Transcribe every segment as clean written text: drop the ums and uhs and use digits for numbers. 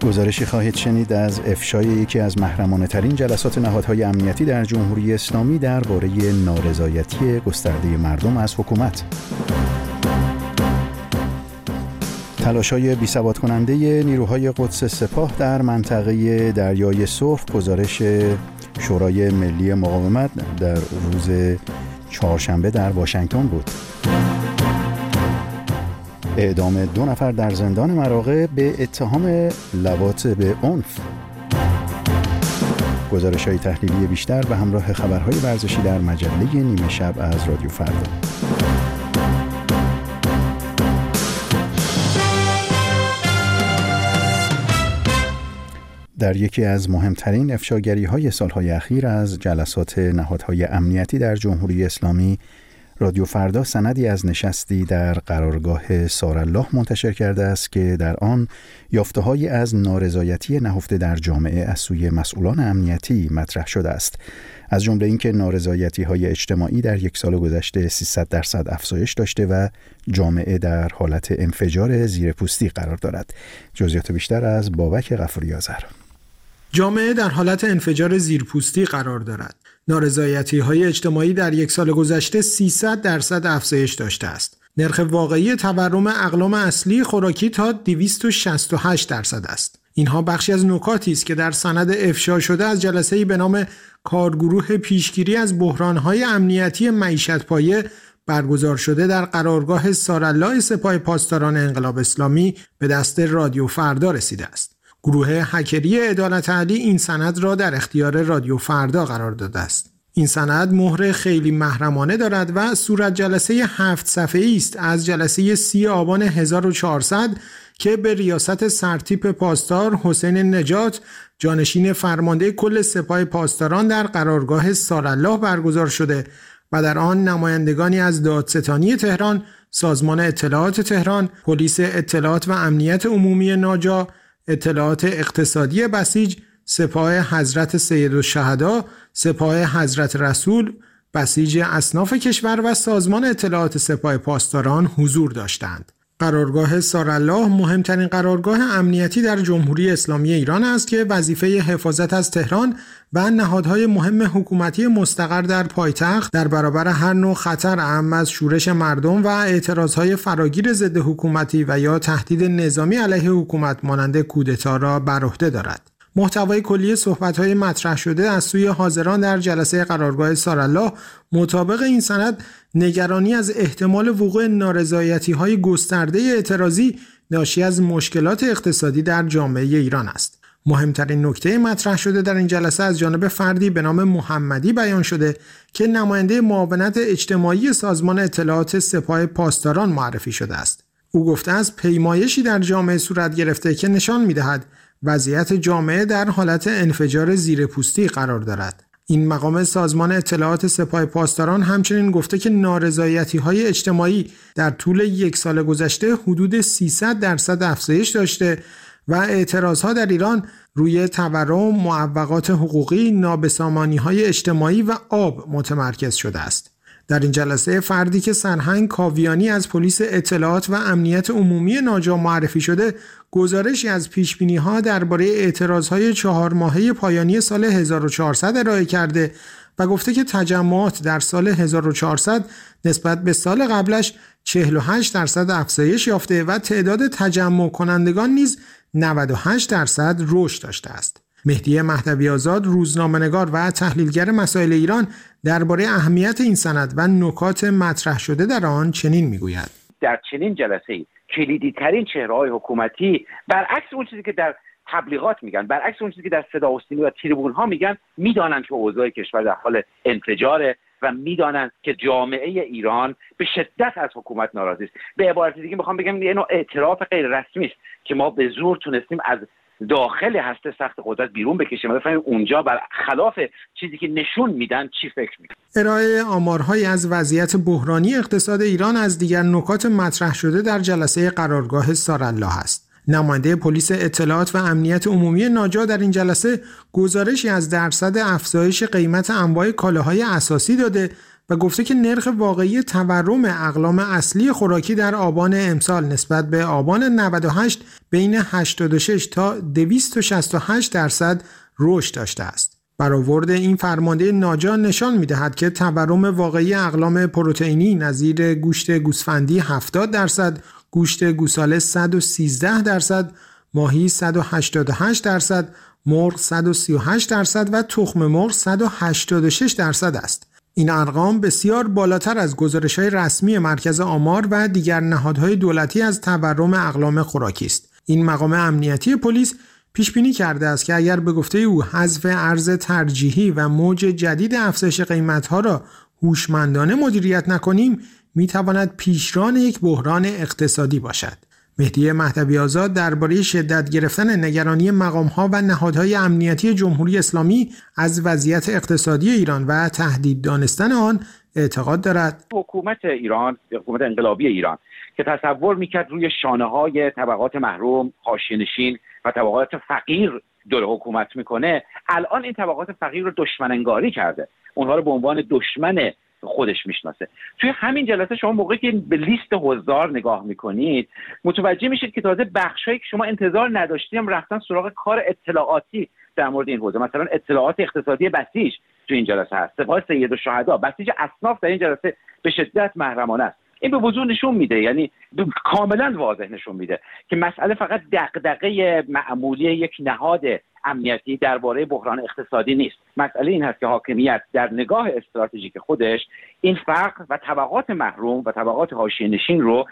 گزارشی خواهید شنید از افشای یکی از محرمانه ترین جلسات نهادهای امنیتی در جمهوری اسلامی درباره نارضایتی گسترده مردم از حکومت. تلاش‌های بی‌ثبات کننده نیروهای قدس سپاه در منطقه دریای سرخ. گزارش شورای ملی مقاومت در روز چهارشنبه در واشنگتن بود. اعدام 2 نفر در زندان مراغه به اتهام لواط به عنف. گزارش‌های تحلیلی بیشتر و همراه خبرهای ورزشی در مجله نیمه شب از رادیو فردا. در یکی از مهمترین افشاگری‌های سالهای اخیر از جلسات نهادهای امنیتی در جمهوری اسلامی، رادیو فردا سندی از نشستی در قرارگاه سارالله منتشر کرده است که در آن یافته‌هایی از نارضایتی نهفته در جامعه از سوی مسئولان امنیتی مطرح شده است. از جمله اینکه نارضایتی‌های اجتماعی در یک سال گذشته 300% افزایش داشته و جامعه در حالت انفجار زیرپوستی قرار دارد. جزئیات بیشتر از بابک غفوری آذر. جامعه در حالت انفجار زیرپوستی قرار دارد. نارضایتی‌های اجتماعی در یک سال گذشته 300% افزایش داشته است. نرخ واقعی تورم اقلام اصلی خوراکی تا 268% است. اینها بخشی از نکاتی است که در سند افشا شده از جلسه‌ای به نام کارگروه پیشگیری از بحران‌های امنیتی معیشت‌پایه برگزار شده در قرارگاه سارالله سپاه پاسداران انقلاب اسلامی به دست رادیو فردا رسیده است. گروه هکری عدالت علی این سند را در اختیار رادیو فردا قرار داده است. این سند مهر خیلی محرمانه دارد و صورت جلسه 7 صفحه‌ای است از جلسه 30 آبان 1400 که به ریاست سرتیپ پاسدار حسین نجات، جانشین فرمانده کل سپاه پاسداران در قرارگاه سارالله برگزار شده و در آن نمایندگانی از دادستانی تهران، سازمان اطلاعات تهران، پلیس اطلاعات و امنیت عمومی ناجا، اطلاعات اقتصادی بسیج، سپاه حضرت سیدالشهدا، سپاه حضرت رسول، بسیج اصناف کشور و سازمان اطلاعات سپاه پاسداران حضور داشتند. قرارگاه سارالله مهمترین قرارگاه امنیتی در جمهوری اسلامی ایران است که وظیفه حفاظت از تهران و نهادهای مهم حکومتی مستقر در پایتخت در برابر هر نوع خطر اعم از شورش مردم و اعتراضهای فراگیر ضد حکومتی و یا تهدید نظامی علیه حکومت مانند کودتا را بر عهده دارد. محتوای کلی صحبت‌های مطرح شده از سوی حاضران در جلسه قرارگاه سارالله مطابق این سند نگرانی از احتمال وقوع نارضایتی‌های گسترده اعتراضی ناشی از مشکلات اقتصادی در جامعه ایران است. مهمترین نکته مطرح شده در این جلسه از جانب فردی به نام محمدی بیان شده که نماینده معاونت اجتماعی سازمان اطلاعات سپاه پاسداران معرفی شده است. او گفته است پیمایشی در جامعه صورت گرفته که نشان می‌دهد وضعیت جامعه در حالت انفجار زیرپوستی قرار دارد. این مقام سازمان اطلاعات سپاه پاسداران همچنین گفته که نارضایتی‌های اجتماعی در طول یک سال گذشته حدود 300% افزایش داشته و اعتراضها در ایران روی تورم، معوقات حقوقی، نابسامانی‌های اجتماعی و آب متمرکز شده است. در این جلسه فردی که سرهنگ کاویانی از پلیس اطلاعات و امنیت عمومی ناجا معرفی شده، گزارشی از پیشبینی‌ها درباره اعتراض‌های 4 ماهه پایانی سال 1400 ارائه کرده و گفته که تجمعات در سال 1400 نسبت به سال قبلش 48% افزایش یافته و تعداد تجمع کنندگان نیز 98% رشد داشته است. مهدی مهدوی آزاد، روزنامه‌نگار و تحلیلگر مسائل ایران، درباره اهمیت این سند و نکات مطرح شده در آن چنین میگوید: در چنین جلسه‌ای کلیدی ترین چهره‌های حکومتی برعکس اون چیزی که در تبلیغات میگن، برعکس اون چیزی که در صدا و سیما و تریبون‌ها میگن، میدانن که اوضاع کشور در حال انفجاره و میدانن که جامعه ایران به شدت از حکومت ناراضی است. به عبارت دیگه میخوام بگم یه نوع اعتراف غیر رسمی است که ما به زور تونستیم از داخل هسته سخت قدرت بیرون بکشیم و بفهمیم اونجا بر خلاف چیزی که نشون میدن چی فکر میکنن. ارائه آمارهایی از وضعیت بحرانی اقتصاد ایران از دیگر نکات مطرح شده در جلسه قرارگاه سارالله است. نماینده پلیس اطلاعات و امنیت عمومی ناجا در این جلسه گزارشی از درصد افزایش قیمت انواع کالاهای اساسی داده و گفته که نرخ واقعی تورم اقلام اصلی خوراکی در آبان امسال نسبت به آبان 98 بین 86 تا 268% رشد داشته است. برآورد این فرمانده ناجا نشان می‌دهد که تورم واقعی اقلام پروتئینی نظیر گوشت گوسفندی 70%، گوشت گوساله 113%، ماهی 188%، مرغ 138% و تخم مرغ 186% است. این ارقام بسیار بالاتر از گزارش‌های رسمی مرکز آمار و دیگر نهادهای دولتی از تورم اقلام خوراکی است. این مقام امنیتی پلیس پیش بینی کرده است که اگر به گفته او حذف ارز ترجیحی و موج جدید افزایش قیمت‌ها را هوشمندانه مدیریت نکنیم، می‌تواند پیشران یک بحران اقتصادی باشد. مهدی مهدوی آزاد درباره شدت گرفتن نگرانی مقام‌ها و نهادهای امنیتی جمهوری اسلامی از وضعیت اقتصادی ایران و تهدید دانستن آن اعتقاد دارد. حکومت ایران، حکومت انقلابی ایران که تصور می‌کرد روی شانه‌های طبقات محروم، حاشیه‌نشین و طبقات فقیر دور حکومت میکنه، الان این طبقات فقیر رو دشمن انگاری کرده، اونها رو به عنوان دشمن خودش میشناسه. توی همین جلسه شما موقعی که به لیست حضار نگاه میکنید متوجه میشید که تازه بخشایی که شما انتظار نداشتیم رفتن سراغ کار اطلاعاتی در مورد این حوزه. مثلا اطلاعات اقتصادی بسیج تو این جلسه هست، سپاه سید الشهدا، بسیج اصناف در این جلسه به شدت محرمانه است. این به وضوح نشون میده، یعنی کاملا واضح نشون میده که مسئله فقط دغدغه معمولی یک نهاد امنیتی درباره بحران اقتصادی نیست. مسئله این هست که حاکمیت در نگاه استراتژیک خودش این فقر و طبقات محروم و طبقات حاشیه‌نشین رو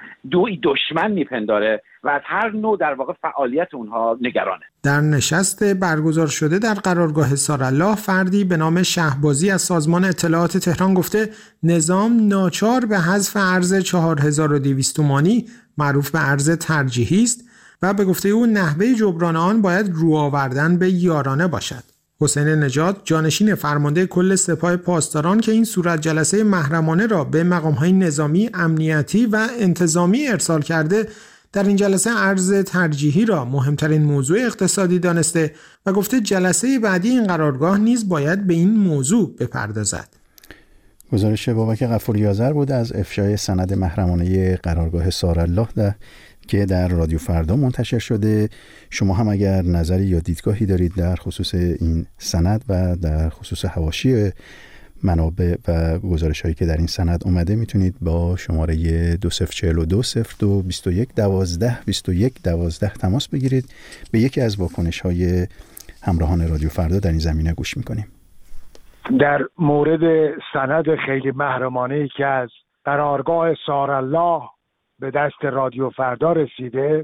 دشمن میپنداره و از هر نوع در واقع فعالیت اونها نگرانه. در نشست برگزار شده در قرارگاه سارالله، فردی به نام شهبازی از سازمان اطلاعات تهران گفته نظام ناچار به حذف ارز 4200 تومانی معروف به ارز ترجیحی است و به گفته او نحوه جبران آن باید رو آوردن به یارانه باشد. حسین نژاد، جانشین فرمانده کل سپاه پاسداران که این صورت جلسه محرمانه را به مقام‌های نظامی، امنیتی و انتظامی ارسال کرده، در این جلسه ارز ترجیحی را مهمترین موضوع اقتصادی دانسته و گفته جلسه بعدی این قرارگاه نیز باید به این موضوع بپردازد. گزارش بابک غفوری آذر بود از افشای سند محرمانه قرارگاه سارالله که در رادیو فردا منتشر شده. شما هم اگر نظری یا دیدگاهی دارید در خصوص این سند و در خصوص حواشی منابع و گزارش هایی که در این سند اومده میتونید با شماره 2042 02 21 12 21 12 تماس بگیرید. به یکی از واکنش های همراهان رادیو فردا در این زمینه گوش میکنیم. در مورد سند خیلی محرمانه‌ای که از قرارگاه سارالله به دست رادیو فردا رسیده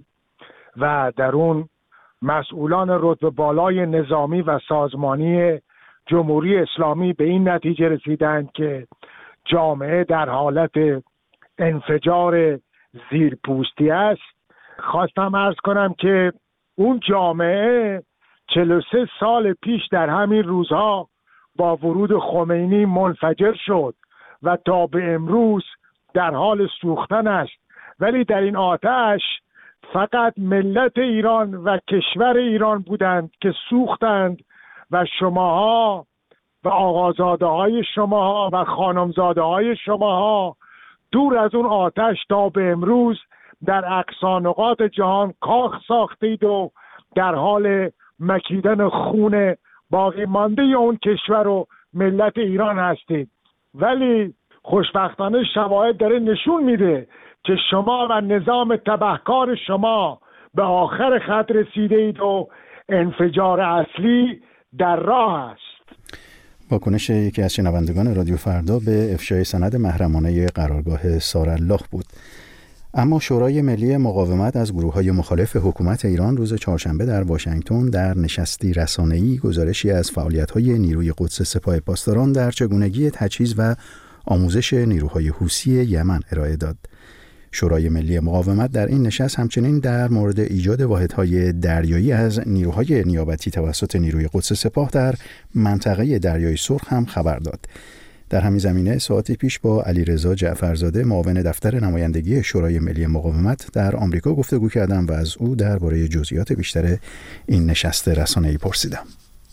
و در اون مسئولان رتبه بالای نظامی و سازمانی جمهوری اسلامی به این نتیجه رسیدند که جامعه در حالت انفجار زیرپوستی است، خواستم عرض کنم که اون جامعه 43 سال پیش در همین روزها با ورود خمینی منفجر شد و تا به امروز در حال سوختن است. ولی در این آتش فقط ملت ایران و کشور ایران بودند که سوختند و شماها و آقازاده های شماها و خانمزاده های شماها دور از اون آتش تا به امروز در اقصا نقاط جهان کاخ ساختید و در حال مکیدن خون باقی مانده اون کشور و ملت ایران هستید. ولی خوشبختانه شواهد داره نشون میده که شما و نظام تبهکار شما به آخر خط رسیده اید و انفجار اصلی در راه است. واکنش یکی از شنوندگان رادیو فردا به افشای سند محرمانه قرارگاه سارالله بود. اما شورای ملی مقاومت از گروه‌های مخالف حکومت ایران روز چهارشنبه در واشنگتن در نشستی رسانه‌ای گزارشی از فعالیت‌های نیروی قدس سپاه پاسداران در چگونگی تجهیز و آموزش نیروهای حوثی یمن ارائه داد. شورای ملی مقاومت در این نشست همچنین در مورد ایجاد واحدهای دریایی از نیروهای نیابتی توسط نیروی قدس سپاه در منطقه دریای سرخ هم خبر داد. در همین زمینه ساعتی پیش با علیرضا جعفرزاده معاون دفتر نمایندگی شورای ملی مقاومت در آمریکا گفتگو کردم و از او درباره جزئیات بیشتر این نشست رسانه‌ای پرسیدم.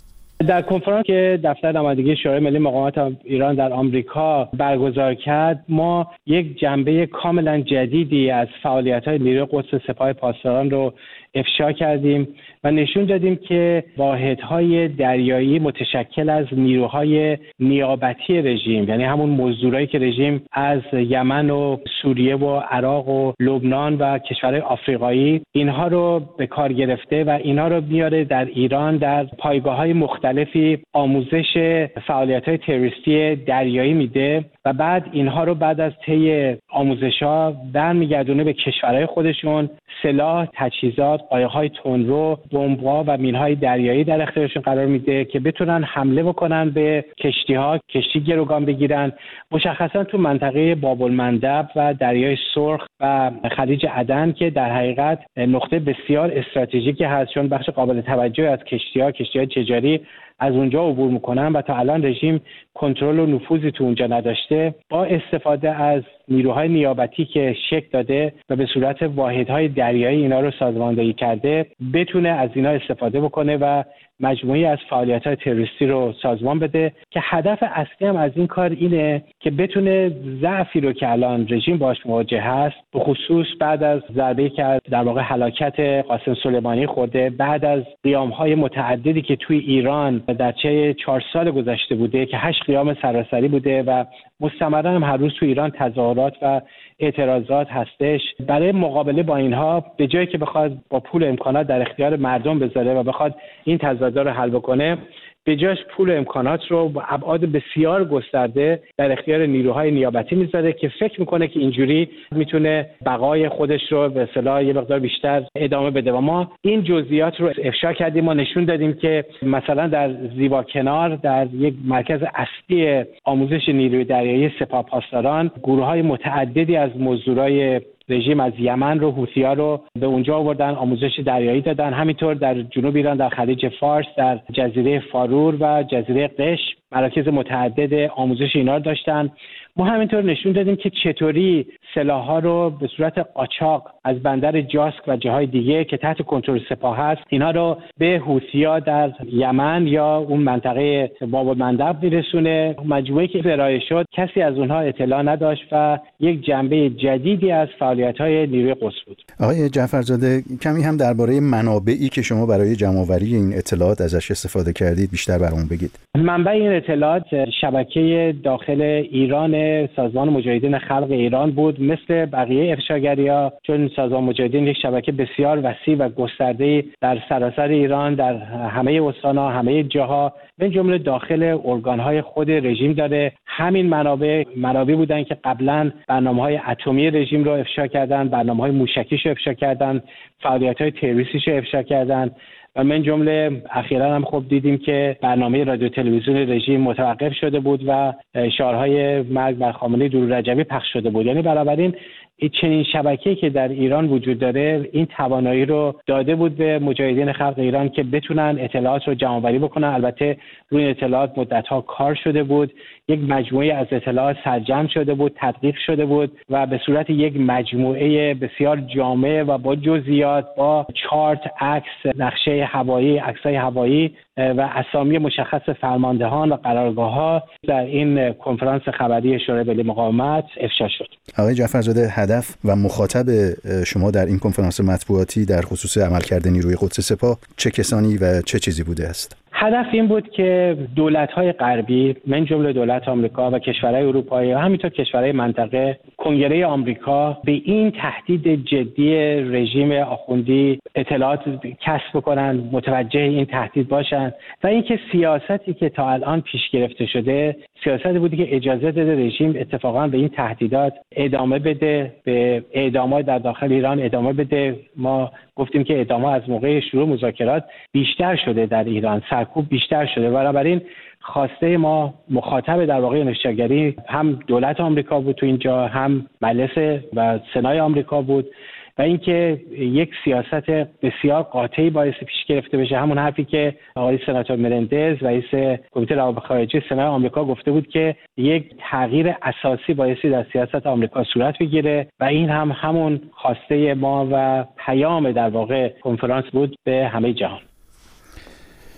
در کنفرانس که دفتر نمایندگی شورای ملی مقاومت ایران در آمریکا برگزار کرد، ما یک جنبه کاملا جدیدی از فعالیت‌های نیروی قدس سپاه پاسداران رو افشا کردیم و نشون دادیم که واحدهای دریایی متشکل از نیروهای نیابتی رژیم، یعنی همون مزدورایی که رژیم از یمن و سوریه و عراق و لبنان و کشورهای آفریقایی اینها رو به کار گرفته و اینها رو میاره در ایران در پایگاه‌های مختلفی آموزش فعالیت‌های تروریستی دریایی میده و بعد اینها رو بعد از طی آموزش‌ها برمیگردونه به کشورهای خودشون، سلاح، تجهیزات، قایق‌های تندرو، بمب‌ها و مین‌های دریایی در اختیارشون قرار میده که بتونن حمله بکنن به کشتی‌ها، کشتی گروگان بگیرن، مشخصا تو منطقه باب‌المندب و دریای سرخ و خلیج عدن که در حقیقت نقطه بسیار استراتژیکی هست، چون بخش قابل توجهی از کشتی‌های تجاری از اونجا عبور میکنن و تا الان رژیم کنترل و نفوذی تو اونجا نداشته. با استفاده از نیروهای نیابتی که شکل داده و به صورت واحدهای دریایی اینا رو سازماندهی کرده، بتونه از اینا استفاده بکنه و مجموعی از فعالیت‌های تروریستی رو سازمان بده که هدف اصلی هم از این کار اینه که بتونه ضعفی رو که الان رژیم باهاش مواجه هست، به خصوص بعد از ضربه‌ای که در واقع هلاکت قاسم سلیمانی خورده، بعد از قیام‌های متعددی که توی ایران در طی 4 سال گذشته بوده که 8 قیام سراسری بوده و مستمرا هم هر روز تو ایران تظاهرات و اعتراضات هستش، برای مقابله با اینها به جایی که بخواد با پول امکانات در اختیار مردم بذاره و بخواد این تضادها رو حل بکنه، به جاش پول و امکانات رو با ابعاد بسیار گسترده در اختیار نیروهای نیابتی میذاره که فکر میکنه که اینجوری میتونه بقای خودش رو به اصطلاح یه مقدار بیشتر ادامه بده. و ما این جزئیات رو افشا کردیم. ما نشون دادیم که مثلا در زیباکنار، در یک مرکز اصلی آموزش نیروی دریایی سپاه پاسداران، گروه‌های متعددی از مزدورای رژیم از یمن رو، حوثی‌ها رو به اونجا آوردن، آموزش دریایی دادن. همینطور در جنوب ایران، در خلیج فارس، در جزیره فارور و جزیره قش مراکز متعدد آموزش اینا رو داشتن. ما همینطور نشون دادیم که چطوری سلاح‌ها رو به صورت قاچاق از بندر جاسک و جاهای دیگه که تحت کنترل سپاه هست، اینا رو به حوثی‌ها در یمن یا اون منطقه باب‌المندب میرسونه. مجموعه‌ای که ارائه شد کسی از اونها اطلاع نداشت و یک جنبه جدیدی از فعالیت‌های نیروی قدس بود. آقای جعفرزاده، کمی هم درباره منابعی که شما برای جمع‌آوری این اطلاعات ازش استفاده کردید بیشتر برامون بگید. منبع این اطلاعات شبکه داخل ایران سازمان مجاهدین خلق ایران بود. مثل بقیه افشاگری‌ها، چون سازمان مجاهدین یک شبکه بسیار وسیع و گسترده در سراسر ایران، در همه استان‌ها، همه جاها، من جمله داخل ارگان‌های خود رژیم داره. همین منابع بودن که قبلا برنامه‌های اتمی رژیم رو افشا کردن، برنامه‌های موشکیش رو افشا کردن، فعالیت‌های تروریستیش رو افشا کردن. و من جمله اخیراً هم خب دیدیم که برنامه رادیو تلویزیون رژیم متوقف شده بود و شعارهای مرگ بر خامنه‌ای درود رجبی پخش شده بود. یعنی بنابراین چنین شبکه‌ای که در ایران وجود داره این توانایی رو داده بود به مجاهدین خلق ایران که بتونن اطلاعات رو جمع‌آوری بکنن. البته روی اطلاعات مدت‌ها کار شده بود، یک مجموعه از اطلاعات سرجم شده بود، تدقیق شده بود و به صورت یک مجموعه بسیار جامع و با جزئیات، با چارت، عکس، نقشه هوایی، عکس‌های هوایی و اسامی مشخص فرماندهان و قرارگاه‌ها در این کنفرانس خبری شورای ملی مقاومت افشا شد. آقای جعفرزاده، هدف و مخاطب شما در این کنفرانس مطبوعاتی در خصوص عملکرد نیروی قدس سپاه چه کسانی و چه چیزی بوده است؟ هدف این بود که دولت‌های غربی، من جمله دولت آمریکا و کشورهای اروپایی و همینطور کشورهای منطقه، کنگره آمریکا، به این تهدید جدی رژیم آخوندی اطلاعات کسب بکنن، متوجه این تهدید باشن و اینکه سیاستی که تا الان پیش گرفته شده سیاستی بودی که اجازه داده رژیم اتفاقا به این تهدیدات ادامه بده، به اعدامات در داخل ایران ادامه بده. ما گفتیم که اعدامات از موقع شروع مذاکرات بیشتر شده در ایران، سرکوب بیشتر شده. بنابراین خواسته ما مخاطب در واقع نشاگری هم دولت آمریکا بود تو اینجا، هم مجلس و سنای آمریکا بود و اینکه یک سیاست بسیار قاطعی باعث پیش گرفته بشه. همون حرفی که آقای سناتور مرندز رئیس کمیته روابط خارجه سنای آمریکا گفته بود که یک تغییر اساسی بایستی در سیاست آمریکا صورت بگیره و این هم همون خواسته ما و پیام در واقع کنفرانس بود به همه جهان.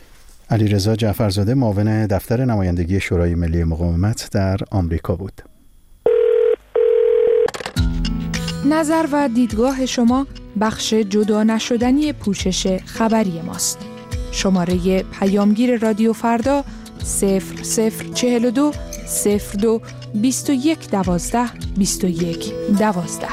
علیرضا جعفرزاده معاون دفتر نمایندگی شورای ملی مقاومت در آمریکا بود. نظر و دیدگاه شما بخش جدا نشدنی پوشش خبری ماست. شماره پیامگیر رادیو فردا 0042 02 21 12 21 12.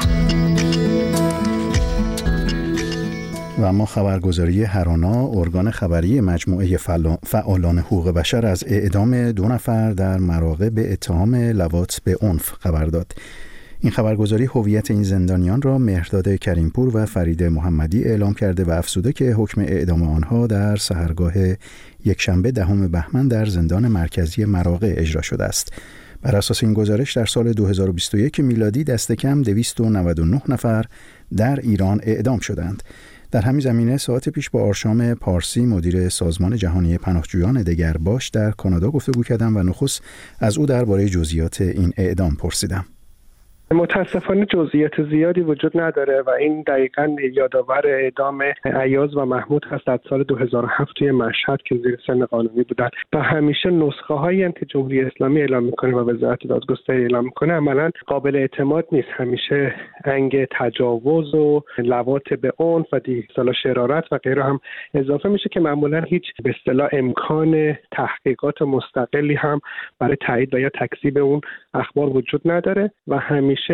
و اما خبرگزاری هرانا ارگان خبری مجموعه فعالان حقوق بشر از اعدام 2 نفر در مراغه به اتهام لواط به عنف خبر داد. این خبرگزاری هویت این زندانیان را مهرداد کریمپور و فرید محمدی اعلام کرده و افزوده که حکم اعدام آنها در سحرگاه یکشنبه 10 بهمن در زندان مرکزی مراغه اجرا شده است. بر اساس این گزارش در سال 2021 میلادی دست کم 299 نفر در ایران اعدام شدند. در همین زمینه ساعت پیش با آرشام پارسی مدیر سازمان جهانی پناهجویان دگرباش در کانادا گفتگو کردم و نخست از او درباره جزئیات این اعدام پرسیدم. متاسفانه جزئیات زیادی وجود نداره و این دقیقاً یادآور اعدام ایاز و محمود هست در سال 2007 توی مشهد که زیر سن قانونی بودن و همیشه نسخه هایی که جمهوری اسلامی اعلام میکنه و وزارت دادگستری اعلام میکنه عملاً قابل اعتماد نیست. همیشه انگ تجاوز و لواط به عنف و اصطلاح شرارت و غیره هم اضافه میشه که معمولاً هیچ به اصطلاح امکان تحقیقات مستقلی هم برای تایید و یا تکذیب اون اخبار وجود نداره و همیشه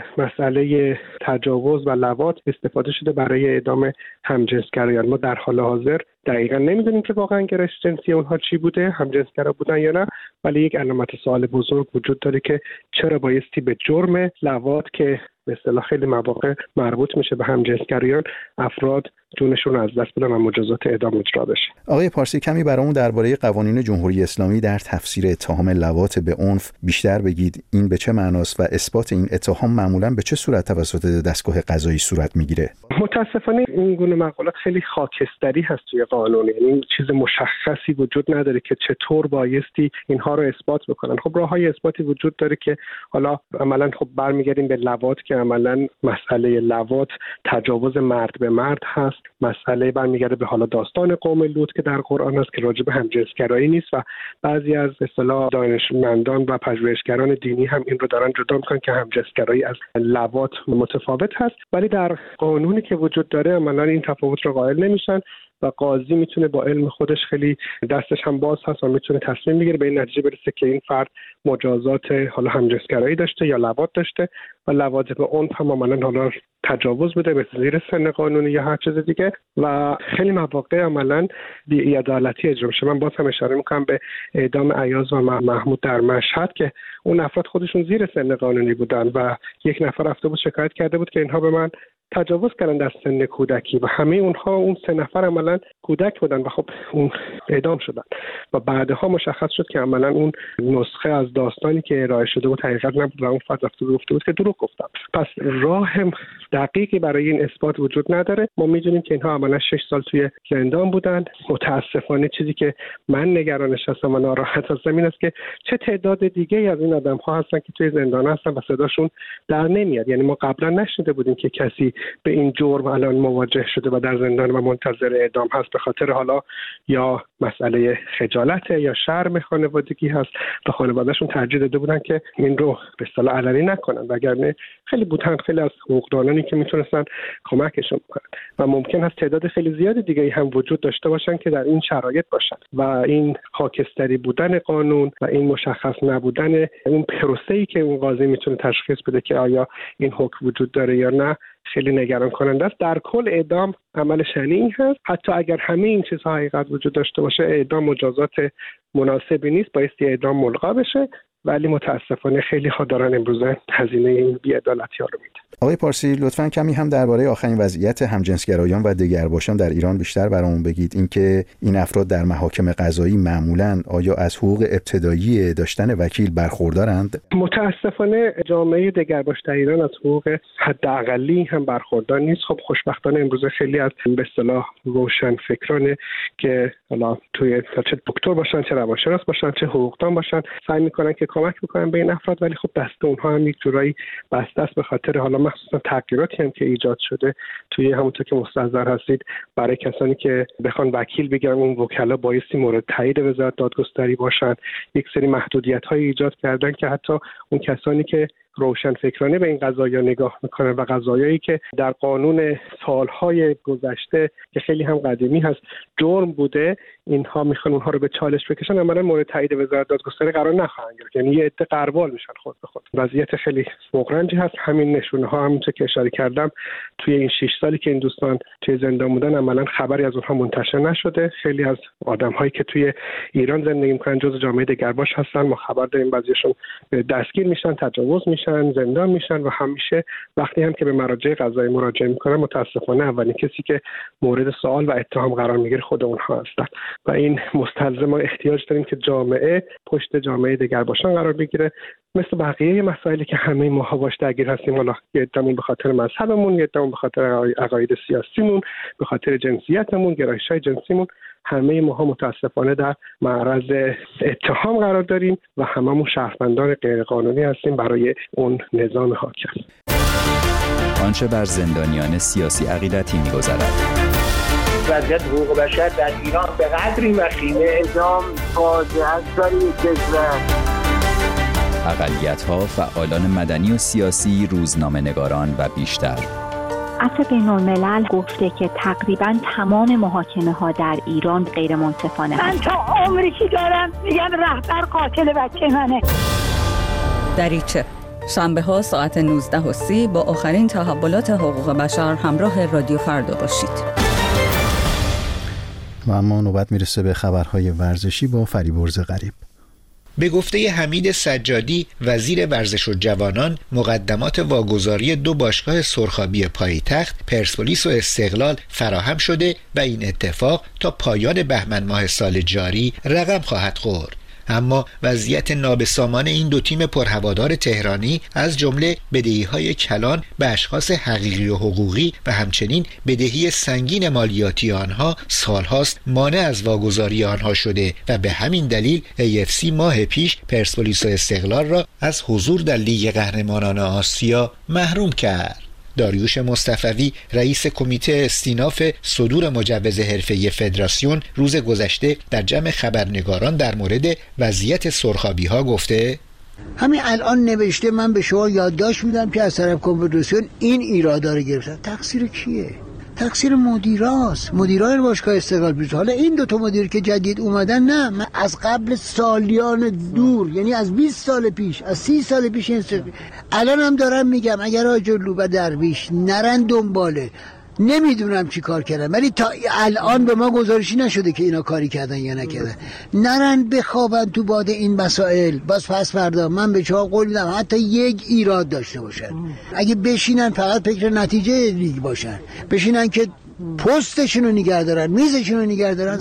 مسئله تجاوز و لواط استفاده شده برای اعدام همجنسگرایان. ما در حال حاضر دقیقاً نمیدونیم که واقعا گرایش جنسی اونها چی بوده، همجنسگرا بودن یا نه، ولی یک علامت سوال بزرگ وجود داره که چرا بایستی به جرم لواط که به اصطلاح خیلی مواقع مربوط میشه به همجنسگرایان افراد جونشون از دست بدن و مجازات اعدام اجرا بشه. آقای پارسی کمی برامون درباره قوانین جمهوری اسلامی در تفسیر اتهام لواط به عنف بیشتر بگید. این به چه معناست و اثبات این اتهام معمولاً به چه صورت توسط دستگاه قضایی صورت میگیره؟ متاسفانه این گونه مقالات خیلی خاکستری هست توی قانون، یعنی چیز مشخصی وجود نداره که چطور بایستی اینها رو اثبات بکنن. خب راههای اثباتی وجود داره که حالا عملاً خب برمیگردیم به لواط که عملاً مسئله لواط تجاوز مرد به مرد هست. مسئله برمیگرده به حالا داستان قوم لوط که در قرآن است که راجع به همجنسگرایی نیست و بعضی از اصطلاح دانشمندان و پژوهشگران دینی هم این رو دارن جدا میکنن که همجنسگرایی از لواط متفاوت هست، ولی در قانونی که وجود داره عملاً این تفاوت رو قائل نمیشن و قاضی میتونه با علم خودش خیلی دستش هم باز هست و میتونه تصمیم بگیره به این نتیجه برسه که این فرد مجازات حالا همجنسگرایی داشته یا لواط داشته و لواط به عنف هم عملاً حالا تجاوز بوده به زیر سن قانونی یا هر چیز دیگه و خیلی مواقع عملاً بی‌عدالتی اجرا میشه. من باز هم اشاره میکنم به اعدام ایاز و محمود در مشهد که اون افراد خودشون زیر سن قانونی بودن و یک نفر رفته بود شکایت کرده بود که اینها به من تجاوز کردن در سن کودکی و همه اونها اون 3 نفر عملاً کودک بودن و خب اون اعدام شدن و بعدها مشخص شد که عملاً اون نسخه از داستانی که ارائه شده بود حقیقت نبود و اون فرد رفته گفته بود که دروغ گفتم. پس راه دقیقی برای این اثبات وجود نداره. ما میدونیم که اینها عملاً 6 سال توی زندان بودن. متاسفانه چیزی که من نگرانش هستم و ناراحت هستم این است که چه تعداد دیگه‌ای از این آدم‌ها هستن که توی زندان هستن و صداشون در نمیاد. یعنی ما قبلا نشنیده بودیم که کسی به این جرم الان مواجه شده و در زندان و منتظر اعدام هست به خاطر حالا یا مسئله خجالت یا شرم خانوادگی هست و خانواده‌شون ترجیح داده بودن که این رو به اصطلاح علنی نکنن، وگرنه خیلی بودن خیلی از حقوقدانانی که میتونستن کمکشون کنن و ممکن هست تعداد خیلی زیاد دیگه هم وجود داشته باشن که در این شرایط باشن و این خاکستری بودن قانون و این مشخص نبودن اون پروسه‌ای که اون قاضی میتونه تشخیص بده که آیا این حکم وجود داره یا نه خیلی نگران کننده است. در کل اعدام عمل شنیعی هست. حتی اگر همه این چیزها حقیقت وجود داشته باشه اعدام مجازات مناسبی نیست، بایستی اعدام ملغا بشه، ولی متاسفانه خیلی ها دارن امروزه هزینه این بی‌عدالتی‌ها رو میدن. آقای پارسی لطفاً کمی هم درباره آخرین وضعیت همجنسگرایان و دگرباشان در ایران بیشتر برامون بگید. اینکه این افراد در محاکم قضایی معمولاً آیا از حقوق ابتدایی داشتن وکیل برخوردارند؟ متاسفانه جامعه دگرباش در ایران از حقوق حداقلی هم برخوردار نیست. خب خوشبختانه امروزه خیلی از به اصطلاح روشن فکران که حالا توی چه دکتر باشن، چه روانشناس باشن، چه حقوقدان باشن، سعی میکنن که کمک بکنن به این افراد، ولی خب دست اونها هم یک جورایی بسته است به خاطر حالا مخصوصا تغییراتی هم که ایجاد شده توی همونطور که مستحضر هستید برای کسانی که بخوان وکیل بگیرن، اون وکلا بایستی مورد تایید وزارت دادگستری باشن. یک سری محدودیت‌های ایجاد کردن که حتی اون کسانی که روشن فکرانه به این قضایا نگاه میکنن و قضایایی که در قانون سالهای گذشته که خیلی هم قدیمی هست جرم بوده، اینها میخوان اونها رو به چالش بکشن، عملا مورد تایید وزارت دادگستری قرار نخواهند گرفت، یعنی یه عده غربال میشن خود به خود. وضعیت خیلی مغرنجی هست. همین نشونه ها همونطور که اشاره کردم توی این 6 سالی که این دوستان توی زندان بودن عملا خبری از اونها منتشر نشده. خیلی از آدم‌هایی که توی ایران زندگی میکنن جزء جامعه دگرباش هستن، ما خبر داریم بعضیشون دستگیر میشن، تجاوز میشن، زندان میشن و همیشه وقتی هم که به مراجع قضایی مراجعه میکنن متاسفانه اولین کسی که مورد سوال و اتهام قرار میگیره خود اونها هستن و این مستلزم ما احتیاج داریم که جامعه پشت جامعه دگرباشان قرار بگیره، مثل بقیه مسائلی که همه ما باش درگیر هستیم. حالا یه عده‌مون به خاطر مذهبمون، یه عده‌مون به خاطر عقاید سیاسیمون، به خاطر جنسیتمون، گرایش‌های جنسیمون، همه ما متاسفانه در معرض اتهام قرار داریم و هممون شهروندان غیرقانونی هستیم برای اون نظام حاکم. آنچه بر زندانیان سیاسی عقیدتی می‌گذرد. وضعیت حقوق بشر در ایران به قدری وخیمه، اعدام فاجعه است در این کشور. اقلیت‌ها، فعالان مدنی و سیاسی، روزنامه‌نگاران و بیشتر. عفو بین‌الملل گفته که تقریباً تمام محاکمه‌ها در ایران غیر منصفانه. من تا عمری که دارم میگن رهبر قاتل بچه منه. دریچه شنبه ها ساعت 19:30 با آخرین تحولات حقوق بشر همراه رادیو فردا باشید. و اما نوبت میرسه به خبرهای ورزشی با فریبرز غریب. به گفته حمید سجادی وزیر ورزش و جوانان، مقدمات واگذاری 2 باشگاه سرخابی پایتخت، پرسپولیس و استقلال فراهم شده و این اتفاق تا پایان بهمن ماه سال جاری رقم خواهد خورد. اما وضعیت نابسامان این 2 تیم پرهوادار تهرانی از جمله بدهی‌های کلان به اشخاص حقیقی و حقوقی و همچنین بدهی سنگین مالیاتی آنها سالهاست مانع از واگذاری آنها شده و به همین دلیل AFC ماه پیش پرسپولیس و استقلال را از حضور در لیگ قهرمانان آسیا محروم کرد. داریوش مصطفوی رئیس کمیته استیناف صدور مجوز حرفه‌ای فدراسیون روز گذشته در جمع خبرنگاران در مورد وضعیت سرخابی‌ها گفته: همین الان نوشته من به شما یادداشت میدم که از طرف کنفدراسیون این ایرادا رو گرفتن. تقصیر کیه؟ تقصیر مدیراست، مدیرای باشگاه استقلال بیست. حالا این 2 مدیر که جدید اومدن، نه، من از قبل سالیان دور، یعنی از 20 سال پیش، از 30 سال پیش الان هم دارم میگم اگر آجرلو و درویش نرن دنباله، نمیدونم چی کار کردن، ولی تا الان به ما گزارشی نشده که اینا کاری کردن یا نکردن. نرن بخوابن تو باد این مسائل. باز پس فردا من به شما قول میدم حتی یک ایراد داشته باشن، اگه بشینن فقط فکر نتیجه لیگ باشن، بشینن که پستشون رو نگه دارن، میزشون رو نگه دارن.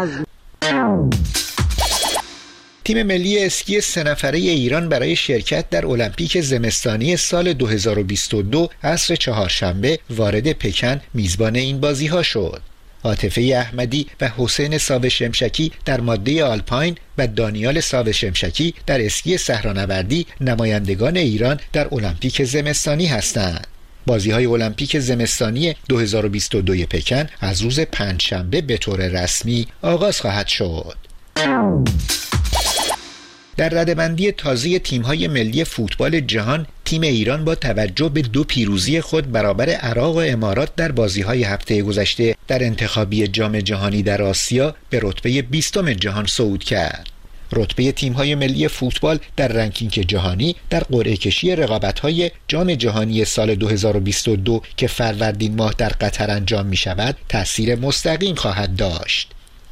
تیم ملی اسکی 3 نفره ایران برای شرکت در المپیک زمستانی سال 2022 عصر چهارشنبه وارد پکن میزبان این بازی‌ها شد. عاطفه احمدی و حسین ساو شمشکی در ماده آلپاین و دانیال ساو شمشکی در اسکی صحرانوردی نمایندگان ایران در المپیک زمستانی هستند. بازی‌های المپیک زمستانی 2022 پکن از روز پنجشنبه به طور رسمی آغاز خواهد شد. در رده‌بندی تازه تیم‌های ملی فوتبال جهان، تیم ایران با توجه به 2 پیروزی خود برابر عراق و امارات در بازی‌های هفته گذشته در انتخابی جام جهانی در آسیا به رتبه 20م جهان صعود کرد. رتبه تیم‌های ملی فوتبال در رنکینگ جهانی در قرعه کشی رقابت‌های جام جهانی سال 2022 که فروردین ماه در قطر انجام می‌شود، تأثیر مستقیم خواهد داشت.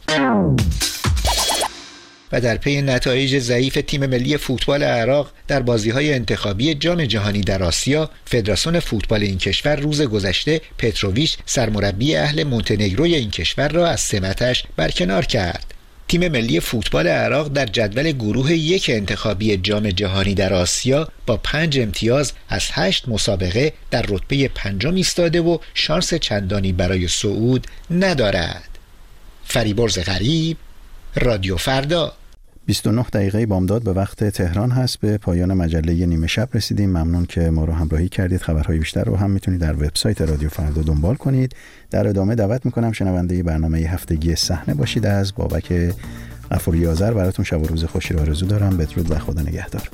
و در پی نتایج ضعیف تیم ملی فوتبال عراق در بازی‌های انتخابی جام جهانی در آسیا، فدراسیون فوتبال این کشور روز گذشته پتروویچ سرمربی اهل مونتنگروی این کشور را از سمتش برکنار کرد. تیم ملی فوتبال عراق در جدول گروه 1 انتخابی جام جهانی در آسیا با 5 امتیاز از 8 مسابقه در رتبه 5م ایستاده و شانس چندانی برای صعود ندارد. فریبرز غریب، رادیو فردا. 29 دقیقه بامداد به وقت تهران هست. به پایان مجله نیمه شب رسیدیم. ممنون که ما رو همراهی کردید. خبرهای بیشتر رو هم میتونید در وبسایت رادیو فردا دنبال کنید. در ادامه دعوت میکنم شنونده برنامه هفتگی صحنه باشید. از بابک غفوری آذر براتون شب و روز خوشی رو آرزو دارم. بدرود و خدا نگهدار.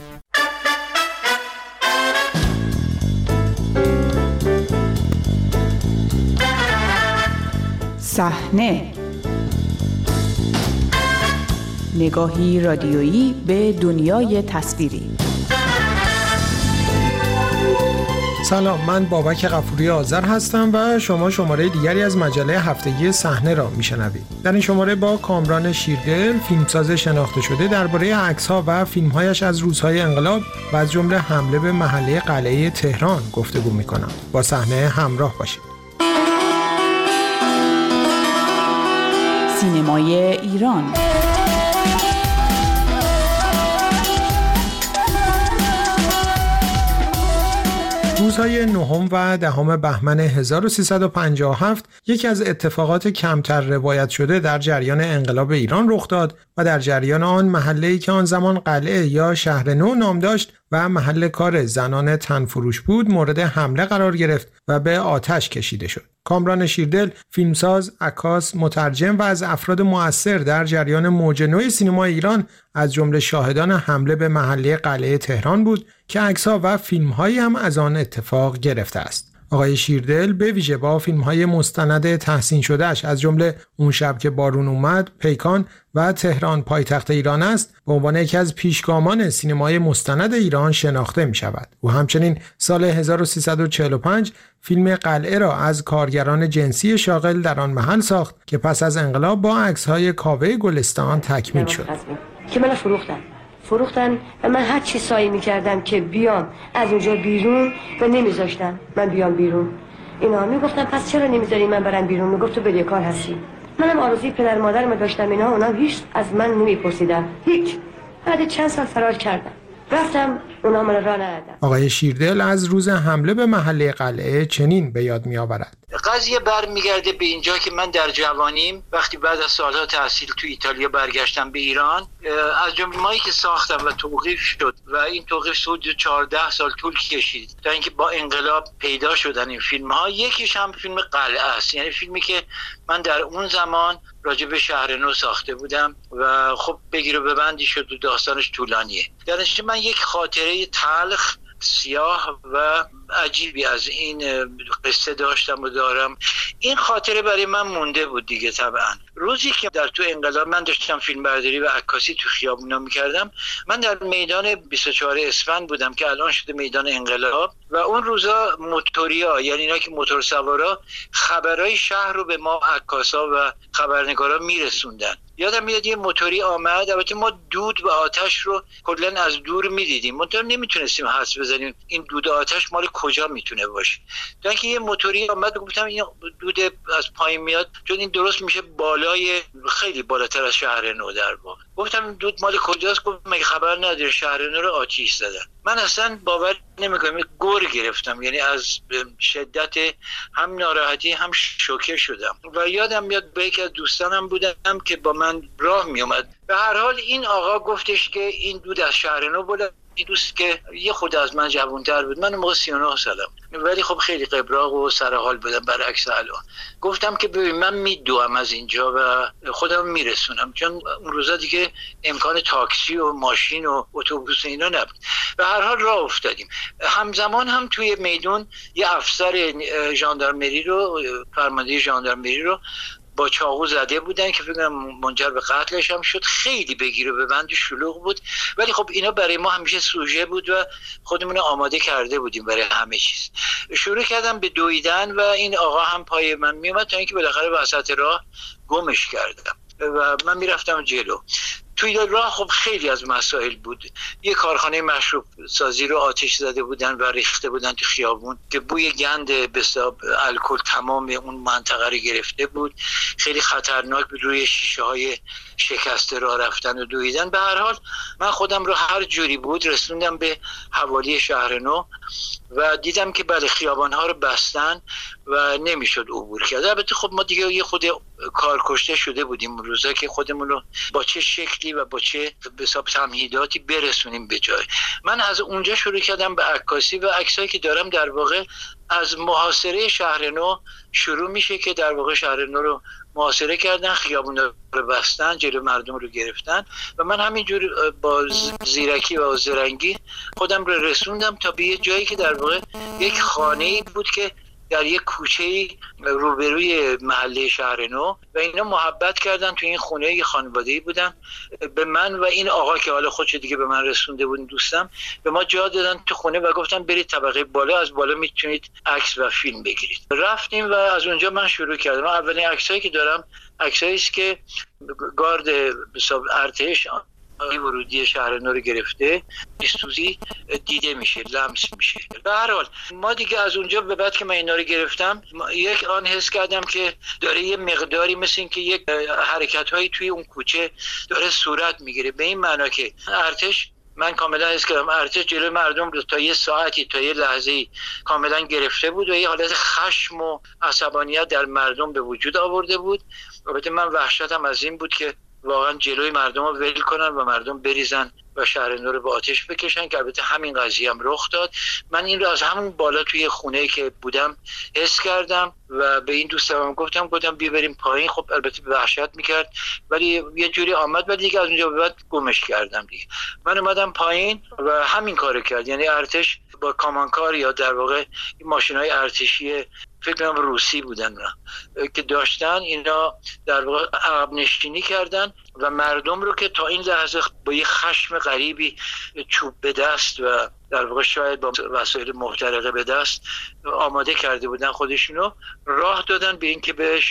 صحنه، نگاهی رادیویی به دنیای تصویری. سلام، من بابک غفوری آذر هستم و شما شماره دیگری از مجله هفتگی صحنه را میشنوید. در این شماره با کامران شیردل، فیلمساز شناخته شده، درباره عکس‌ها و فیلم‌هایش از روزهای انقلاب و از جمله حمله به محله قلعه تهران گفتگو می‌کنم. با صحنه همراه باشید. سینمای ایران. روزهای 9 و 10 بهمن 1357 یکی از اتفاقات کمتر روایت شده در جریان انقلاب ایران رخ داد و در جریان آن محله‌ای که آن زمان قلعه یا شهر نو نام داشت و محل کار زنان تنفروش بود مورد حمله قرار گرفت و به آتش کشیده شد. کامران شیردل، فیلمساز، عکاس، مترجم و از افراد مؤثر در جریان موج نو سینمای ایران از جمله شاهدان حمله به محله قلعه تهران بود که عکس‌ها و فیلم‌هایی هم از آن اتفاق گرفته است. آقای شیردل به ویژه با فیلم‌های مستند تحسین شده‌اش از جمله اون شب که بارون اومد، پیکان و تهران پایتخت ایران است به عنوان یکی از پیشگامان سینمای مستند ایران شناخته می‌شود. او همچنین سال 1345 فیلم قلعه را از کارگران جنسی شاغل در آن محل ساخت که پس از انقلاب با عکس‌های کاوه گلستان تکمیل شد. که من فروختن و من هر چی سعی می‌کردم که بیام از اونجا بیرون و نمیذاشتم من بیام بیرون. اینا میگفتن پس چرا نمیذاری من برم بیرون؟ میگفت تو بدهکار هستی. منم آرزوی پدر مادرم داشتم، اونا هیچ از من نمیپرسیدن. هیچ. بعد چند سال فرار کردم. رفتم، اونا من راه ندادن. آقای شیردل از روز حمله به محله قلعه چنین به یاد می‌آورد. قضیه برمیگرده به اینجا که من در جوانیم وقتی بعد از سالها تحصیل تو ایتالیا برگشتم به ایران، از جمله مایی که ساختم و توقیف شد و این توقیف حدود 14 سال طول کشید تا اینکه با انقلاب پیدا شدن این فیلم‌ها. یکیش هم فیلم قلعه است، یعنی فیلمی که من در اون زمان راجع به شهر نو ساخته بودم و خب بگیر و ببندی شد و داستانش طولانیه. در نتیجه من یک خاطره تلخ، سیاه و عجیبی از این قصه داشتم و دارم. این خاطره برای من مونده بود دیگه. طبعا روزی که در تو انقلاب من داشتم فیلم برداری و عکاسی تو خیابونا میکردم، من در میدان 24 اسفند بودم که الان شده میدان انقلاب و اون روزا موتوریا، یعنی اینا که موتور سوارا، خبرهای شهر رو به ما عکاسا و خبرنگارا میرسوندن. یادم میاد یه موتوری آمد، البته ما دود و آتش رو کلا از دور میدیدیم، منتها نمیتونستیم حدس بزنیم این دود و آتش مال کجا میتونه باشه. تا اینکه یه موتوری آمد و گفتم این دود از پایین میاد، چون این درست میشه بالای خیلی بالاتر از شهر نو در واقع. گفتم دود مال کجاست؟ گفت مگه خبر نداری شهر نو رو آتش زدن. من اصلا باور نمیکنم، گور گرفتم، یعنی از شدت هم ناراحتی هم شوکه شدم. و یادم میاد به یکی از دوستانم بودم که با من راه میومد. به هر حال این آقا گفتش که این دود از شهر نو بوده. دوست که یه خود از من جوان‌تر بود، من موقع 39 سالم، ولی خب خیلی قبراق و سرحال بودم برعکس الان. گفتم که ببین من میدوام از اینجا و خودم میرسونم، چون اون روزا دیگه امکان تاکسی و ماشین و اتوبوس اینا نبود. به هر حال راه افتادیم. همزمان هم توی میدون یه افسر ژاندارمری رو، فرمانده ژاندارمری رو با چاقو زده بودن که فکر کنم منجر به قتلش هم شد. خیلی بگیر و ببند شلوغ بود، ولی خب اینا برای ما همیشه سوژه بود و خودمون آماده کرده بودیم برای همه چیز. شروع کردم به دویدن و این آقا هم پای من میومد تا اینکه بالاخره وسط راه گمش کردم و من میرفتم جلو. توی راه خب خیلی از مسائل بود. یه کارخانه مشروب سازی رو آتش زده بودن و ریخته بودن تو خیابون که بوی گند به حساب الکل تمام اون منطقه رو گرفته بود. خیلی خطرناک بود، روی شیشه های شکسته راه رفتن و دویدن. به هر حال من خودم رو هر جوری بود رسوندم به حوالی شهر نو و دیدم که بله خیابان ها رو بستن و نمیشد عبور کرد. البته خب ما دیگه یه خود کار کشته شده بودیم اون روزا که خودمون رو با چه شکلی شکلی و با چه حساب تمهیداتی برسونیم به جای. من از اونجا شروع کردم به عکاسی و عکسایی که دارم در واقع از محاصره شهر نو شروع میشه که در واقع شهر نو رو محاصره کردن، خیابونا رو بستن، جلو مردم رو گرفتن و من همینجور با زیرکی و زرنگی خودم رو رسوندم تا به یه جایی که در واقع یک خانه‌ای بود که در یک کوچه‌ای روبروی محله شهر نو و اینا محبت کردن. تو این خونه یه خانواده‌ای بودن، به من و این آقا که حالا خودش دیگه به من رسونده بود دوستم، به ما جا دادن تو خونه و گفتن برید طبقه بالا، از بالا میتونید عکس و فیلم بگیرید. رفتیم و از اونجا من شروع کردم. اولین عکسایی که دارم عکسایی است که گارد ارتش ورودی شهر نو رو گرفته، سوزی دیده میشه، لمس میشه. به هر حال ما دیگه از اونجا به بعد که من اینا رو گرفتم یک آن حس کردم که داره یه مقداری مثل این که یک حرکت هایی توی اون کوچه داره صورت میگیره، به این معنا که ارتش، من کاملا حس کردم ارتش جلوی مردم رو تا یه ساعتی، تا یه لحظه‌ای کاملا گرفته بود و یه حالت خشم و عصبانیت در مردم به وجود آورده بود. البته من وحشتم از این بود که واقعا جلوی مردم رو ول کنن و مردم بریزن و شهر نو رو به آتش بکشن، که البته همین قضیه هم رخ داد. من این رو از همون بالا توی خونه‌ای که بودم حس کردم و به این دوستم گفتم بیا بریم پایین. خب البته وحشت میکرد ولی یه جوری آمد، ولی دیگه از اونجا به بعد گمش کردم دیگه. من اومدم پایین و همین کارو کرد، یعنی ارتش با کامانکار یا در واقع ماشین‌های ارتشی فکر کنم روسی بودن که داشتن، اینا در واقع عقب نشینی کردن و مردم رو که تا این لحظه با یه خشم غریبی چوب به دست و در واقع شاید با وسایل محترقه به دست آماده کرده بودن خودشونو، راه دادن به این که به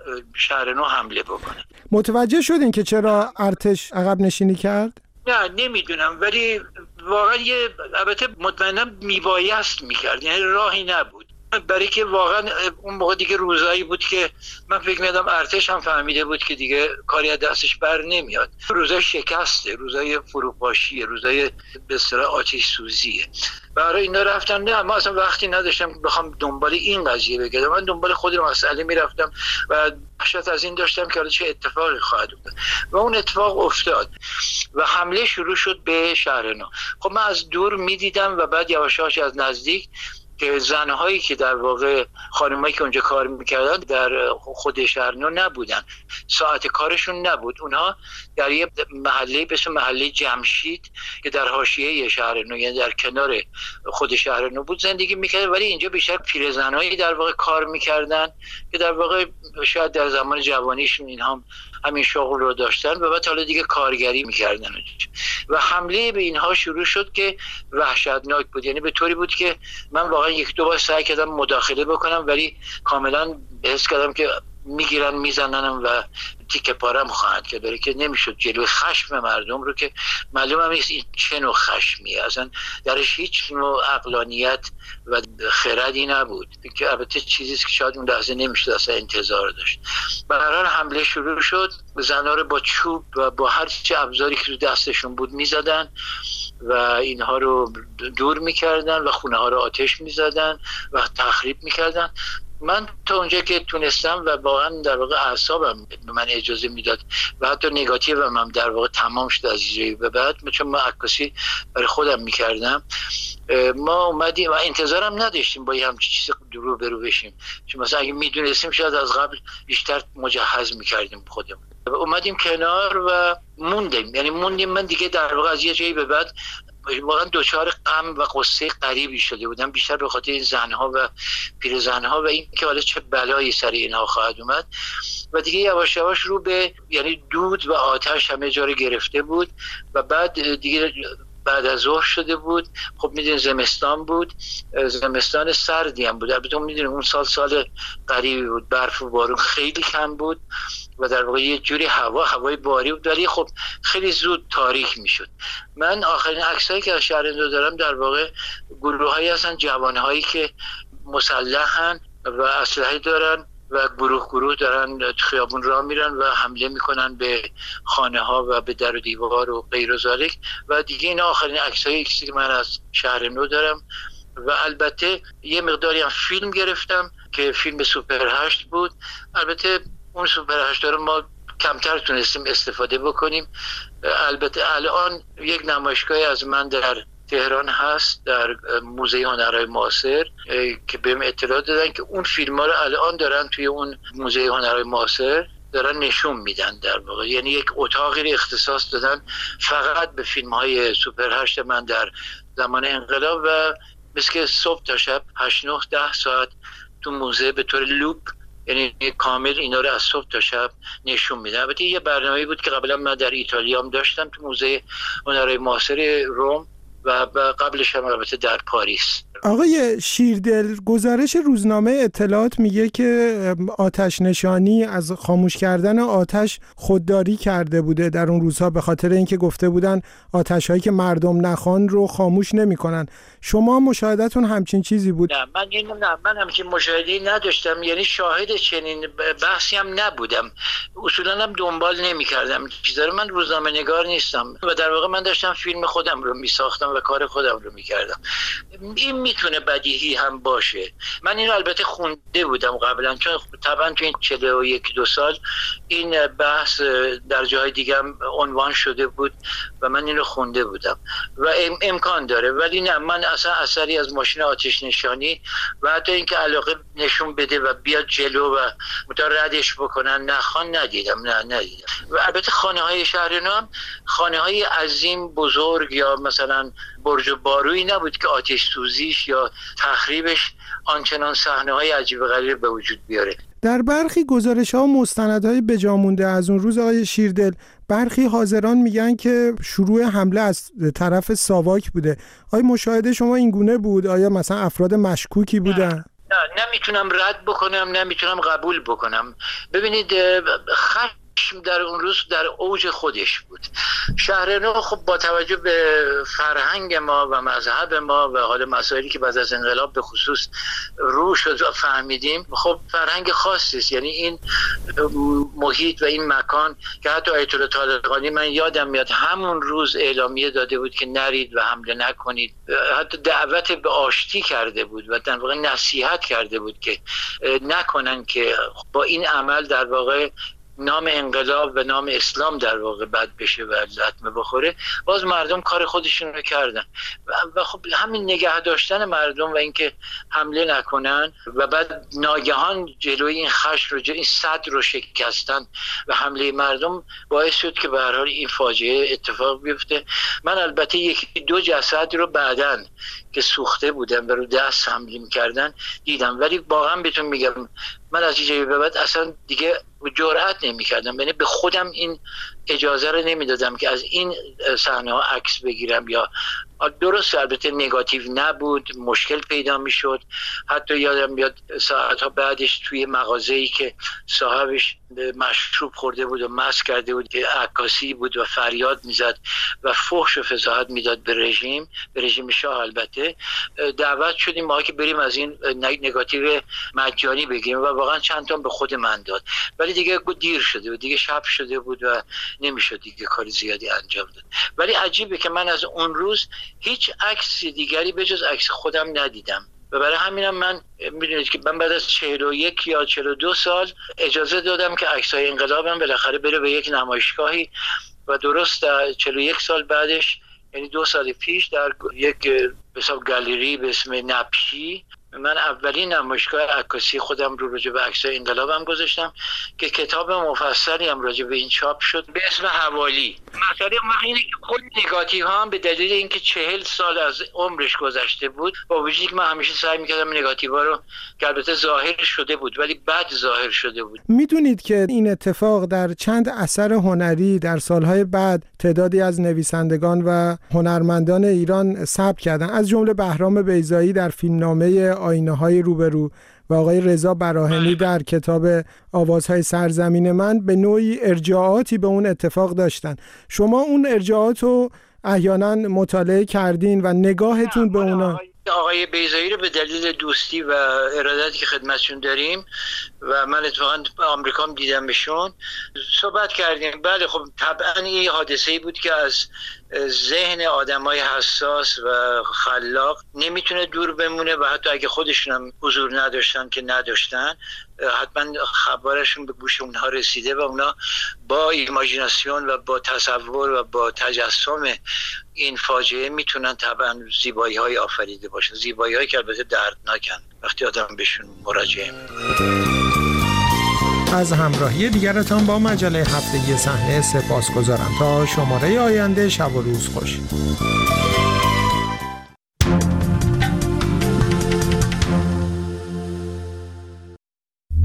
شهر نو حمله بکنن. متوجه شدین که چرا ارتش عقب نشینی کرد؟ نه نمیدونم، ولی واقعا البته مطمئنا میبایست میکرد، یعنی راهی نبود، برای که واقعا اون موقع دیگه روزایی بود که من فکر می‌کردم ارتش هم فهمیده بود که دیگه کاری از دستش بر نمیاد. روزای شکسته، روزای فروپاشیه، روزای به اصطلاح آتش سوزیه. برای اینا رفتم. نه ما اصلا وقتی نداشتم که بخوام دنبال این قضیه بگردم، من دنبال خود مسئله میرفتم و وحشت از این داشتم که حالا چه اتفاقی خواهد افتاد و اون اتفاق افتاد و حمله شروع شد به شهر نو. خب من از دور میدیدم و بعد یواش یواش از نزدیک که زنهایی که در واقع خانمایی که اونجا کار میکردن در خود شهر نو نبودن، ساعت کارشون نبود، اونها در یه محله به اسم محله جمشید که در حاشیه شهر نو، یعنی در کنار خود شهر نو بود، زندگی میکردن. ولی اینجا بیشتر پیرزنایی در واقع کار میکردن که در واقع شاید در زمان جوانیشون اینها همین شغل رو داشتن و بعد حالا دیگه کارگری میکردن و حمله به اینها شروع شد که وحشتناک بود. یعنی به طوری بود که من واقعا یک دو بار سعی کردم مداخله بکنم ولی کاملا حس کردم که میگیرن میزننم و تیکه پارم خواهند که داره، که نمیشد جلوی خشم مردم رو که معلوم هم نیست این چه نوع خشمیه، اصلا درش هیچ نوع عقلانیت و خردی نبود، که البته چیزی که شاید اون لحظه نمیشد اصلا انتظار داشت. به هر حال حمله شروع شد، زنها رو با چوب و با هر چه ابزاری که تو دستشون بود میزدن و اینها رو دور میکردن و خونه ها رو آتش میزدن و تخریب میکردن. من تا اونجا که تونستم و واقعا در واقع اعصابم به من اجازه میداد و حتی نگاتیوم هم در واقع تمام شد از اینجایی به بعد، چون من عکاسی برای خودم میکردم، ما اومدیم و انتظارم نداشتیم با یه همچین چیز رو برو بشیم، چون مثلا اگه میدونستیم شاید از قبل بیشتر مجهز میکردیم خودمون. اومدیم کنار و موندیم، یعنی موندیم. من دیگه در واقع از یه جایی به بعد واقعا دوچار غم و قصه غریبی شده بودم، بیشتر به خاطر این زنها و پیرزنها و این که حالا چه بلایی سر اینها خواهد اومد. و دیگه یواش یواش رو به یعنی دود و آتش همه جا رو گرفته بود و بعد دیگه بعد از ظهر شده بود. خب میدونید زمستان بود، زمستان سردی هم بود. البته میدونید اون سال غریبی بود، برف و بارون خیلی کم بود و در واقع یه جوری هوای باری بود، ولی خب خیلی زود تاریک میشد. من آخرین عکسایی که از شهر نو دارم در واقع گروهایی هستن، جوانهایی که مسلحن و اسلحه دارن و گروه دارن خیابون راه میرن و حمله میکنن به خانه ها و به در و دیوار و غیر و ذالک. و دیگه این آخرین عکسایی که من از شهر نو دارم. و البته یه مقداری هم فیلم گرفتم که فیلم سوپر 8 بود. البته اون سوپر 8 رو ما کمتر تونستیم استفاده بکنیم. البته الان یک نمایشگاهی از من در تهران هست، در موزه هنرهای معاصر، که بهم اطلاع دادن که اون فیلم‌ها رو الان دارن توی اون موزه هنرهای معاصر دارن نشون میدن. در واقع یعنی یک اتاقی اختصاص دادن فقط به فیلم‌های سوپر 8 من در زمان انقلاب و مثل که صبح تا شب 8 9 10 ساعت تو موزه به طور لوپ، یعنی کامل اینا رو از صبح تا شب نشون میدن. البته یه برنامه‌ای بود که قبلا من در ایتالیا هم داشتم تو موزه هنرهای معاصر روم و قبلش هم البته در پاریس. آقای شیردل، گزارش روزنامه اطلاعات میگه که آتش نشانی از خاموش کردن آتش خودداری کرده بوده در اون روزها، به خاطر اینکه گفته بودن آتش هایی که مردم نخوان رو خاموش نمی‌کنن. شما مشاهدتون همچین چیزی بود؟ نه من همچین مشاهده‌ای نداشتم، یعنی شاهد چنین بحثی هم نبودم، اصولا هم دنبال نمی‌کردم چیزا رو. من روزنامه‌نگار نیستم و در واقع من داشتم فیلم خودم رو می‌ساختم و کار خودم رو می‌کردم. این میتونه بدیهی هم باشه. من اینو البته خونده بودم قبلا، چون طبعا تو این 41-2 سال این بحث در جای دیگه هم عنوان شده بود و من اینو خونده بودم و امکان داره. ولی نه، من اصلا اثری از ماشین آتش نشانی و حتی اینکه علاقه نشون بده و بیاد جلو و ردش بکنن نخوان ندیدم. و البته خانه‌های شهرنو هم خانه‌های عظیم بزرگ یا مثلا برج بارویی نبود که آتش سوزیش یا تخریبش آنچنان صحنه‌های عجیب غریب به وجود بیاره. در برخی گزارش‌ها و مستندهای بجامونده از اون روز آقای شیردل، برخی حاضران میگن که شروع حمله از طرف ساواک بوده. آیا مشاهده شما این گونه بود؟ آیا مثلا افراد مشکوکی بودن؟ نه، نمیتونم رد بکنم، نمیتونم قبول بکنم. ببینید، در اون روز در اوج خودش بود. شهرنو خب با توجه به فرهنگ ما و مذهب ما و حال مسائلی که بعد از انقلاب به خصوص رو شد و فهمیدیم، خب فرهنگ خاصی است. یعنی این محیط و این مکان که حتی آیت الله طالقانی من یادم میاد همون روز اعلامیه داده بود که نرید و حمله نکنید، حتی دعوت به آشتی کرده بود و در واقع نصیحت کرده بود که نکنن که با این عمل در واقع نام انقلاب و نام اسلام در واقع بد بشه و لطمه بخوره. باز مردم کار خودشون رو کردن و خب همین نگه داشتن مردم و اینکه حمله نکنن و بعد ناگهان جلوی این خشم رو، این صد رو شکستن و حمله مردم باعث شد که به هر حال این فاجعه اتفاق بیفته. من البته 1-2 جسد رو بعدن که سوخته بودن و رو دست حمله می‌کردن دیدم، ولی واقعا بهتون میگم من از اینجایی به بعد اصلا دیگه جرئت نمی‌کردم، یعنی به خودم این اجازه رو نمیدادم که از این صحنه‌ها عکس بگیرم. یا درست البته نگاتیو نبود، مشکل پیدا میشد. حتی یادم بیاد ساعتها بعدش توی مغازه‌ای که صاحبش مشروب خورده بود و مست کرده بود که عکاسی بود و فریاد میزد و فحش و فضاحت میداد به رژیم شاه، البته دعوت شدیم ما که بریم از این نگاتیو مجانی بگیریم و واقعا چند تا به خود من داد، ولی دیگه دیر شده بود، دیگه شب شده بود و نمیشد دیگه کاری زیادی انجام داد. ولی عجیبه که من از اون روز هیچ عکس دیگری به جز عکس خودم ندیدم و برای همینم من میدونید که من بعد از 41 یا 42 سال اجازه دادم که عکس‌های انقلابم بالاخره بره به یک نمایشگاهی و درست 41 سال بعدش، یعنی 2 سال پیش، در یک حساب گالری به اسم نپشی من اولین نمایشگاه عکاسی خودم رو راجع به عکس‌های انقلابم گذاشتم که کتاب مفصلی هم راجع به این چاپ شد به اسم حوالی. مسئله اینه که کل نگاتیو هم به دلیل اینکه 40 سال از عمرش گذشته بود، با وجودی که من همیشه سعی می‌کردم نگاتیوها رو که البته ظاهر شده بود ولی بد ظاهر شده بود. میدونید که این اتفاق در چند اثر هنری در سالهای بعد تعدادی از نویسندگان و هنرمندان ایران ثبت کردن، از جمله بهرام بیضایی در فیلمنامه آینه‌های روبرو و آقای رضا براهنی در کتاب آوازهای سرزمین من به نوعی ارجاعاتی به اون اتفاق داشتن. شما اون ارجاعات رو احیانا مطالعه کردین و نگاهتون به اونا؟ آقای بیضایی رو به دلیل دوستی و ارادتی که خدمتشون داریم و من اتفاقا آمریکا هم دیدمشون صحبت کردیم. بله خب طبعا این حادثه‌ای بود که از ذهن آدمای حساس و خلاق نمیتونه دور بمونه و حتی اگه خودشون هم حضور نداشتن که نداشتن، حتما خبرشون به گوش اونها رسیده و اونا با ایماجیناسیون و با تصور و با تجسم این فاجعه میتونن طبعا زیبایی های آفریده باشن، زیبایی هایی که البته دردناکن وقتی آدم بهشون مراجعه میکنه. از همراهی دیگرتان با مجله هفتگی صحنه سپاسگزارم. تا شماره آینده، شب و روز خوش.